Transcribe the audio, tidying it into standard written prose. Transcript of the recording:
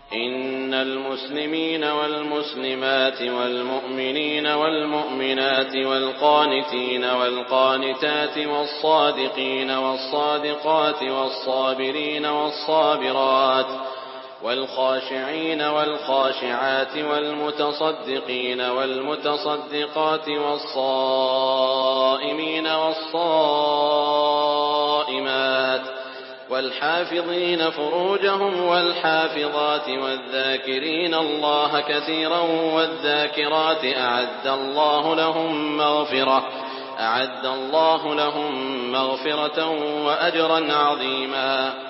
إن المسلمين والمسلمات والمؤمنين والمؤمنات والقانتين والقانتات والصادقين والصادقات والصابرين والصابرات والخاشعين والخاشعات والمتصدقين والمتصدقات والصائمين والصائمات والحافظين فروجهم والحافظات والذاكرين الله كثيرا والذاكرات أعد الله لهم مغفرة وأجرا عظيما.